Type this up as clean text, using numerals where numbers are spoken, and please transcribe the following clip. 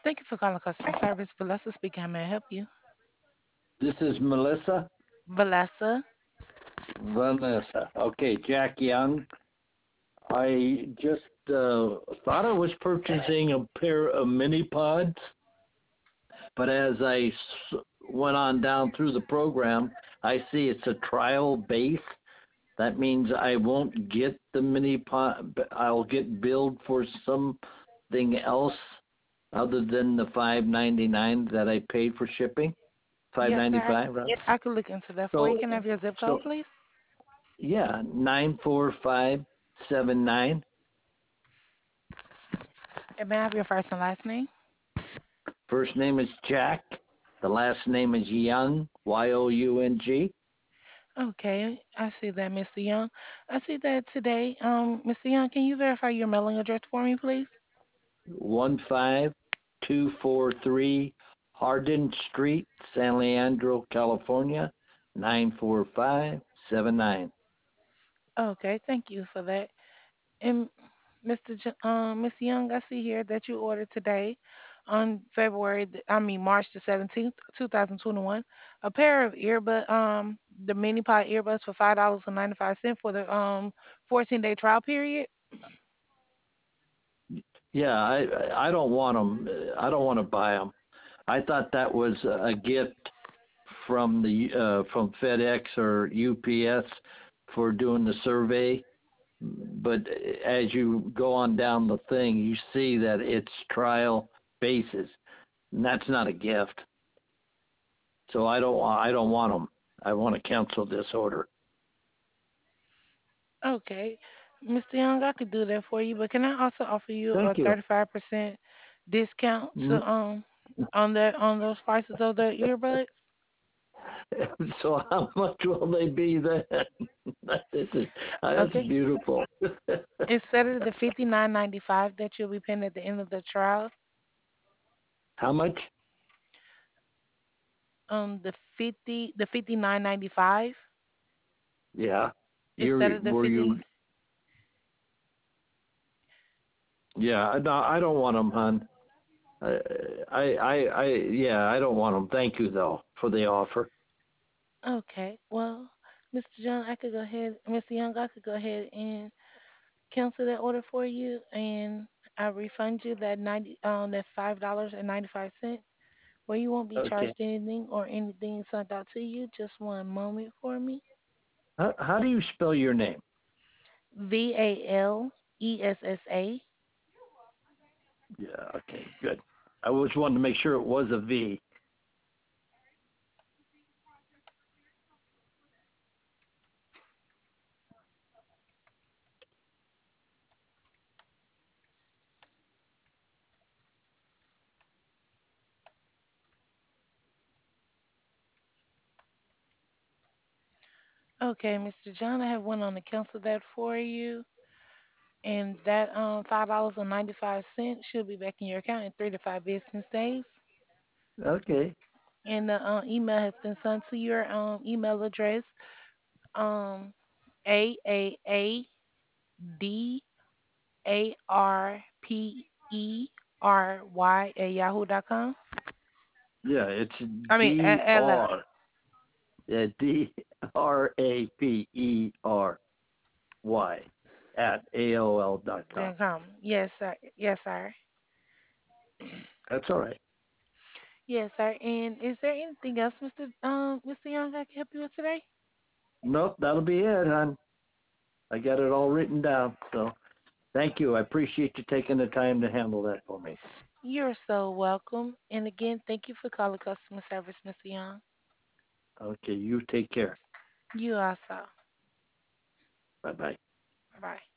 Thank you for calling customer service. Valessa speaking. How may I help you? This is Melissa. Valessa. Vanessa. Okay, Jack Young. I just thought I was purchasing a pair of mini pods, but as went on down through the program, I see it's a trial base. That means I won't get the mini pod. I'll get billed for something else other than the 5.99 that I paid for shipping. Five Yes, ninety sir. five, rather. I could look into that for you. So Can I have your zip code, so please? yeah, 94579. And may I have your first and last name? First name is Jack. The last name is Young, Young. Okay, I see that, Mr. Young. I see that today. Mr. Young, can you verify your mailing address for me, please? 15243 Hardin Street, San Leandro, California, 94579. Okay, thank you for that. And Mr. Young, I see here that you ordered today on March the 17th, 2021, a pair of the mini pod earbuds for $5.95 for the 14-day trial period. Yeah, I don't want them. I don't want to buy them. I thought that was a gift from FedEx or UPS for doing the survey. But as you go on down the thing, you see that it's trial basis, and that's not a gift. So I don't want them. I want to cancel this order. Okay, Mr. Young, I could do that for you, but can I also offer you a Thank you. 35% discount Mm. on those prices of the earbuds? So how much will they be then? This is that's Okay, beautiful. instead of the 59.95 that you'll be paying at the end of the trial, How much? the 59.95 Yeah. instead You of the were 50. you? Yeah. No, I don't want them, hon. Yeah, I don't want them. Thank you though for the offer. Okay, well, Mr. Young, I could go ahead and cancel that order for you, and I refund you that $5.95, where you won't be Okay. charged anything or anything sent out to you. Just one moment for me. How do you spell your name? Valessa. Yeah. Okay. Good. I always wanted to make sure it was a V. Okay, Mr. John, I have one on to cancel that for you. And that $5.95 should be back in your account in 3 to 5 business days. Okay. And the email has been sent to your email address, um, AAADARPERY Yeah, it's I mean, LL. DRAPERY at AOL.com. Yes, sir. Yes, sir. That's all right. Yes, sir. And is there anything else, Mr. Young, I can help you with today? Nope, that'll be it, hon. I got it all written down. So thank you. I appreciate you taking the time to handle that for me. You're so welcome. And again, thank you for calling customer service, Mr. Young. Okay, you take care. You also. Bye bye. Bye bye.